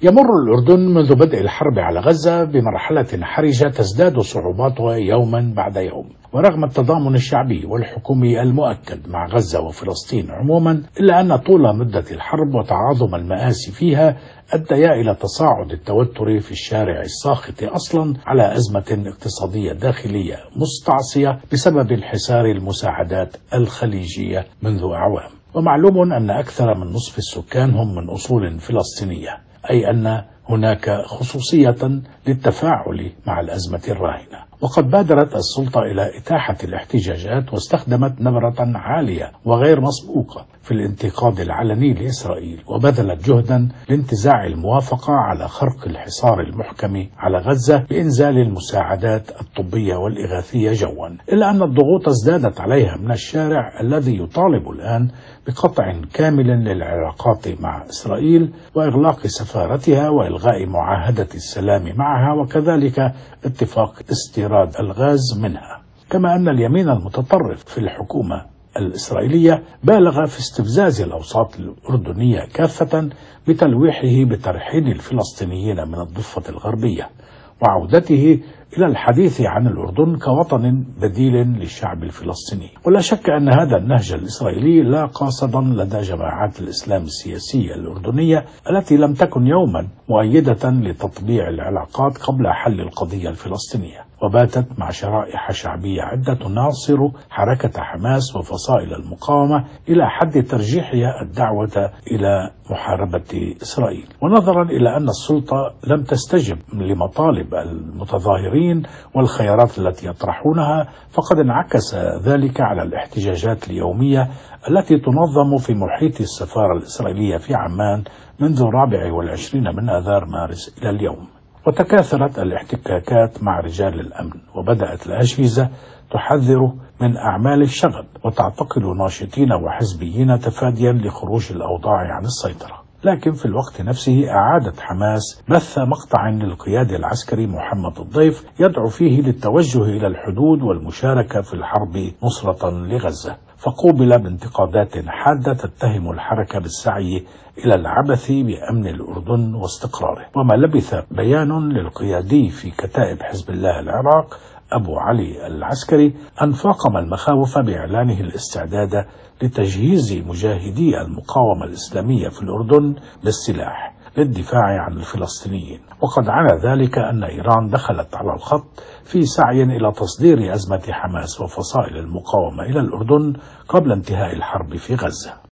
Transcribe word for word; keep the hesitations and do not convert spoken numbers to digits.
يمر الأردن منذ بدء الحرب على غزة بمرحلة حرجة تزداد صعوباتها يوما بعد يوم، ورغم التضامن الشعبي والحكومي المؤكد مع غزة وفلسطين عموما، إلا أن طول مدة الحرب وتعاظم المآسي فيها أديا إلى تصاعد التوتر في الشارع الساخط أصلا على أزمة اقتصادية داخلية مستعصية بسبب انحسار المساعدات الخليجية منذ أعوام. ومعلوم أن أكثر من نصف السكان هم من أصول فلسطينية، أي أن هناك خصوصية للتفاعل مع الأزمة الراهنة. وقد بادرت السلطة إلى إتاحة الاحتجاجات واستخدمت نبرة عالية وغير مسبوقة في الانتقاد العلني لإسرائيل، وبذلت جهدا لانتزاع الموافقة على خرق الحصار المحكم على غزة بإنزال المساعدات الطبية والإغاثية جوا، إلا أن الضغوط ازدادت عليها من الشارع الذي يطالب الآن بقطع كامل للعلاقات مع إسرائيل وإغلاق سفارتها وإلغاء معاهدة السلام معها، وكذلك اتفاق استيراد الغاز منها. كما أن اليمين المتطرف في الحكومة الإسرائيلية بالغ في استفزاز الأوساط الأردنية كافة بتلويحه بترحيل الفلسطينيين من الضفة الغربية وعودته إلى الحديث عن الأردن كوطن بديل للشعب الفلسطيني. ولا شك أن هذا النهج الإسرائيلي لاقى صدى لدى جماعات الإسلام السياسية الأردنية التي لم تكن يوما مؤيدة لتطبيع العلاقات قبل حل القضية الفلسطينية، وباتت مع شرائح شعبية عدة تناصر حركة حماس وفصائل المقاومة إلى حد ترجيحها الدعوة إلى محاربة إسرائيل. ونظرا إلى أن السلطة لم تستجب لمطالب المتظاهرين والخيارات التي يطرحونها، فقد انعكس ذلك على الاحتجاجات اليومية التي تنظم في محيط السفارة الإسرائيلية في عمان منذ الرابع والعشرين من آذار مارس إلى اليوم. وتكاثرت الاحتكاكات مع رجال الأمن، وبدأت الأجهزة تحذر من أعمال الشغب وتعتقل ناشطين وحزبيين تفاديا لخروج الأوضاع عن السيطرة. لكن في الوقت نفسه أعادت حماس بث مقطع للقياد العسكري محمد الضيف يدعو فيه للتوجه إلى الحدود والمشاركة في الحرب نصرة لغزة، فقوبل بانتقادات حادة تتهم الحركة بالسعي إلى العبث بأمن الأردن واستقراره. وما لبث بيان للقيادي في كتائب حزب الله العراق أبو علي العسكري أن فاقم المخاوف بإعلانه الاستعداد لتجهيز مجاهدي المقاومة الإسلامية في الأردن بالسلاح للدفاع عن الفلسطينيين. وقد عنى ذلك أن إيران دخلت على الخط في سعي إلى تصدير أزمة حماس وفصائل المقاومة إلى الأردن قبل انتهاء الحرب في غزة.